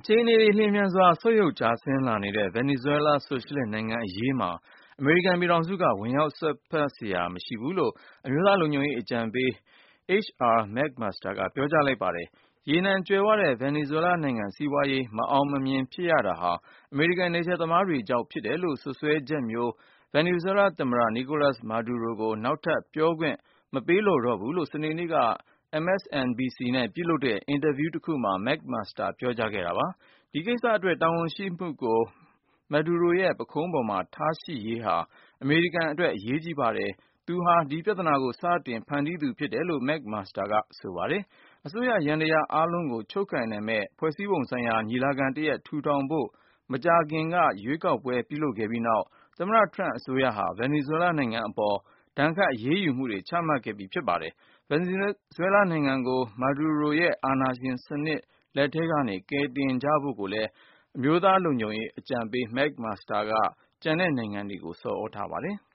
အခြေအနေတွေလျင်မြန်စွာဆုတ်ယုတ်ကျဆင်းလာနေတဲ့ ဗင်နီဇွဲလားဆိုရှယ်လစ်နိုင်ငံအရေးမှာ အမေရိကန်ပြည်ထောင်စုကဝင်ရောက်စွက်ဖက်စရာမရှိဘူးလို့ အမျိုးသားလုံခြုံရေးအကြံပေး H.R. McMaster ကပြောကြားလိုက်ပါတယ်။ ရေနံကြွယ်ဝတဲ့ဗင်နီဇွဲလားနိုင်ငံစီးပွားရေးမအောင်မမြင်ဖြစ်ရတာဟာ အမေရိကန်နယ်ချဲ့သမားတွေကြောင့်ဖြစ်တယ်လို့စွပ်စွဲချက်မျိုး ဗင်နီဇွဲလားသမ္မတ Nicolas Maduro ကိုနောက်ထပ်ပြောခွင့်မပေးလိုတော့ဘူးလို့ စနေနေ့က MSNBC နဲ့ပြုလုပ်တဲ့အင်တာဗျူးတခုမှာ McMaster ပြောကြားခဲ့တာပါ။ ဒီကိစ္စအတွက်တာဝန်ရှိမှုကို Maduro ရဲ့ပခုံးပေါ်မှာထားရှိရေးဟာ အမေရိကန်အတွက်အရေးကြီးပါတယ်။ သူဟာ ဒီပြဿနာကိုစတင်ဖန်တီးသူဖြစ်တယ်လို့ McMaster ကဆိုပါတယ်။ အစိုးရယန္တရားအားလုံးကိုချုပ်ကိုင်နိုင်မယ့် ဖွဲ့စည်းပုံဆိုင်ရာညီလာခံတရပ်ထူထောင်ဖို့ မကြာခင်ကရွေးကောက်ပွဲပြုလုပ်ခဲ့ပြီးနောက် သမ္မတ Trump အစိုးရဟာ ဗင်နီဇွဲလားနိုင်ငံအပေါ် ဒဏ်ခတ်အရေးယူမှုတွေချမှတ်ခဲ့ပြီးဖြစ်ပါတယ်။ ဗင်နီဇွဲလားနိုင်ငံကို Maduro ရဲ့အာဏာရှင်စနစ်လက်ထဲကနေကယ်တင်ကြဖို့ကိုလည်း အမျိုးသားလုံခြုံရေးအကြံပေး McMaster က ကျန်တဲ့နိုင်ငံတွေကိုဆော်သြထားပါတယ်။